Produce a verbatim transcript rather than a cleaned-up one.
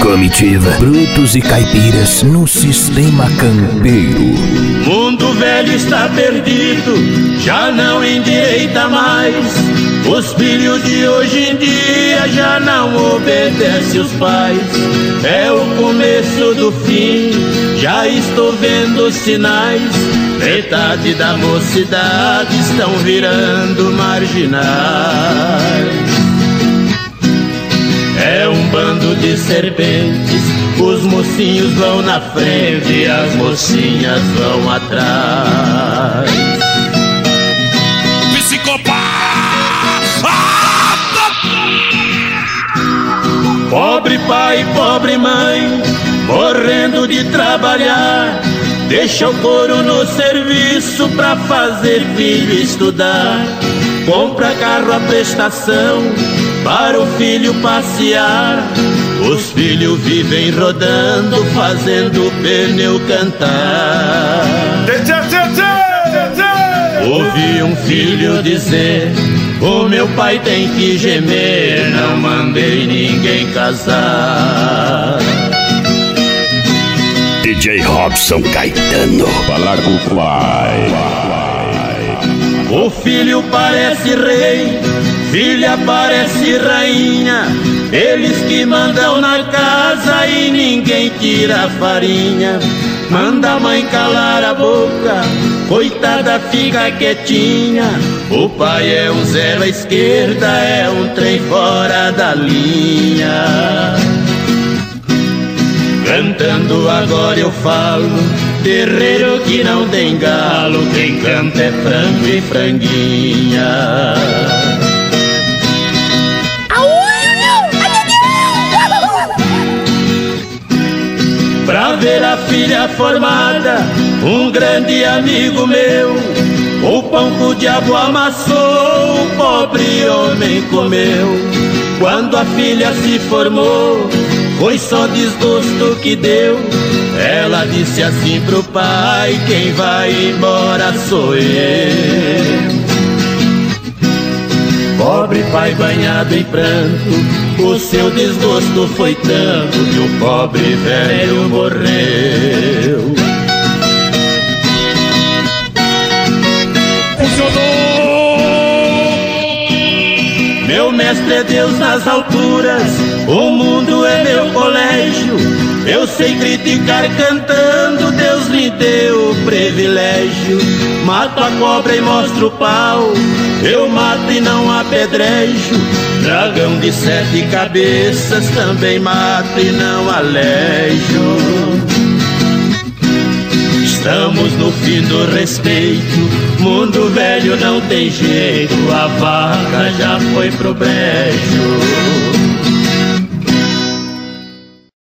comitiva, brutos e caipiras no sistema campeiro. Mundo velho está perdido, já não endireita mais. Os filhos de hoje em dia já não obedecem os pais. É o começo do fim, já estou vendo os sinais. Metade da mocidade estão virando marginais. É um bando de serpentes, os mocinhos vão na frente e as mocinhas vão atrás. Psicopata! Pobre pai, pobre mãe, morrendo de trabalhar. Deixa o couro no serviço pra fazer filho estudar. Compra carro à prestação para o filho passear. Os filhos vivem rodando, fazendo o pneu cantar. Ouvi um filho dizer: o meu pai tem que gemer, não mandei ninguém casar. D J Robson Caetano, Balaco Fly. O filho parece rei, filha parece rainha. Eles que mandam na casa e ninguém tira a farinha. Manda a mãe calar a boca, coitada fica quietinha. O pai é um zero à esquerda, é um trem fora da linha. Cantando agora eu falo, terreiro que não tem galo, quem canta é frango e franguinha. Pra ver a filha formada, um grande amigo meu, o pão que o diabo amassou, o pobre homem comeu. Quando a filha se formou, foi só desgosto que deu. Ela disse assim pro pai: quem vai embora sou eu. Pobre pai banhado em pranto, o seu desgosto foi tanto que o pobre velho morreu. Meu mestre é Deus nas alturas, o mundo é meu colégio. Eu sei criticar cantando, Deus me deu o privilégio. Mato a cobra e mostro o pau, eu mato e não apedrejo. Dragão de sete cabeças também mato e não alejo. Estamos no fim do respeito, mundo velho não tem jeito, a vaca já foi pro brejo.